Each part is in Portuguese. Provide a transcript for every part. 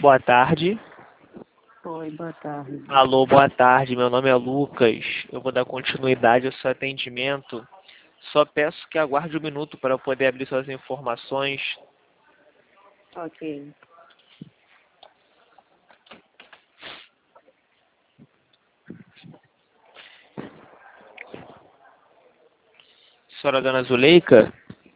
Boa tarde. Oi, boa tarde. Alô, boa tarde. Meu nome é Lucas. Eu vou dar continuidade ao seu atendimento. Só peço que aguarde um minuto para eu poder abrir suas informações. Ok. Senhora Dona Zuleika?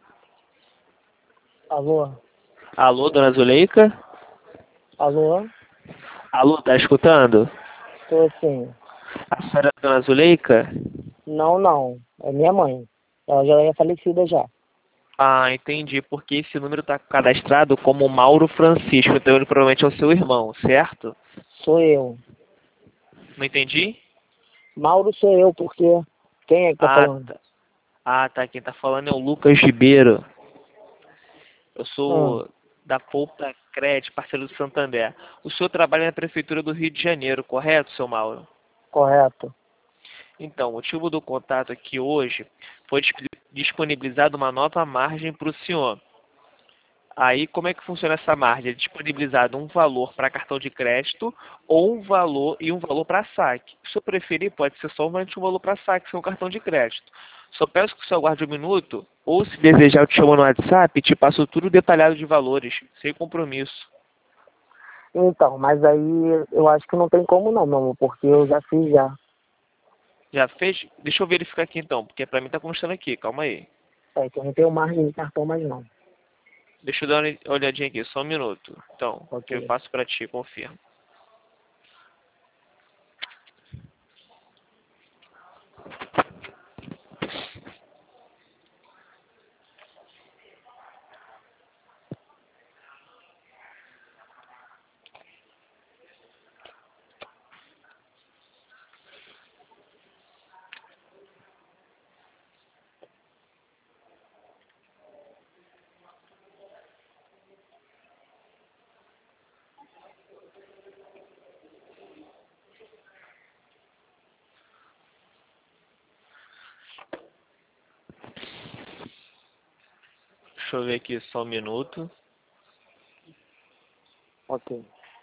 Alô? Alô, Dona Zuleika? Alô? Alô, tá escutando? Tô sim. A senhora Dona Zuleika? Não, não. É minha mãe. Ela já é falecida já. Ah, entendi. Porque esse número está cadastrado como Mauro Francisco. Então ele provavelmente é o seu irmão, certo? Sou eu. Não entendi? Mauro sou eu, porque quem é que tá Ah, falando? tá. Ah, tá. Quem tá falando é o Lucas Ribeiro. Eu Ah, sou da Poupa Cred, parceiro do Santander. O senhor trabalha na Prefeitura do Rio de Janeiro, correto, seu Mauro? correto. Então, o motivo do contato aqui hoje foi disponibilizada uma nova margem para o senhor. Aí, como é que funciona essa margem? É disponibilizado um valor para cartão de crédito ou um valor para saque. Se o senhor preferir, pode ser somente um valor para saque, sem um cartão de crédito. Só peço que o senhor aguarde um minuto, ou se desejar, eu te chamo no WhatsApp e te passo tudo detalhado de valores, sem compromisso. Então, mas aí eu acho que não tem como não, meu amor, porque eu já fiz já. Já fez? Deixa eu verificar aqui então, porque para mim tá constando aqui, calma aí. É que eu não tenho margem de cartão mais não. Deixa eu dar uma olhadinha aqui, só um minuto. Então, que eu Ok. faço para ti, confirma. Deixa eu ver aqui só um minuto. Ok.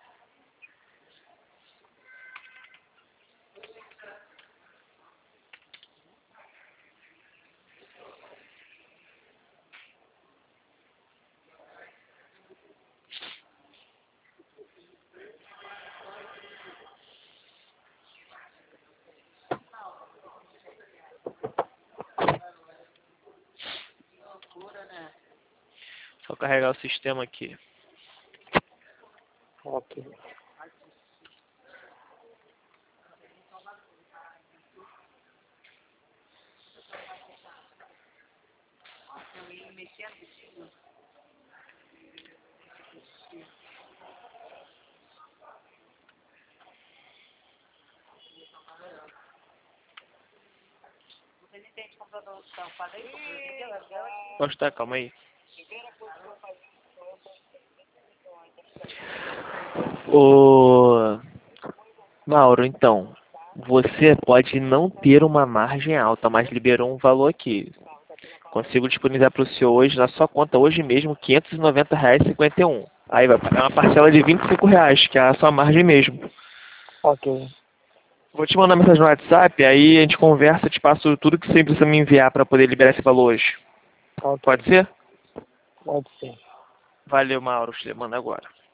Só carregar o sistema aqui. Ok. Pode estar, calma aí. Ô, Mauro, então, você pode não ter uma margem alta, mas liberou um valor aqui. Consigo disponibilizar para o senhor hoje, na sua conta hoje mesmo, R$ 590,51. Aí vai pagar uma parcela de R$ 25, que é a sua margem mesmo. Ok. Vou te mandar mensagem no WhatsApp, aí a gente conversa, te passo tudo que você precisa me enviar para poder liberar esse valor hoje. Ok. Pode ser? Pode ser. Valeu, Mauro, te mando agora.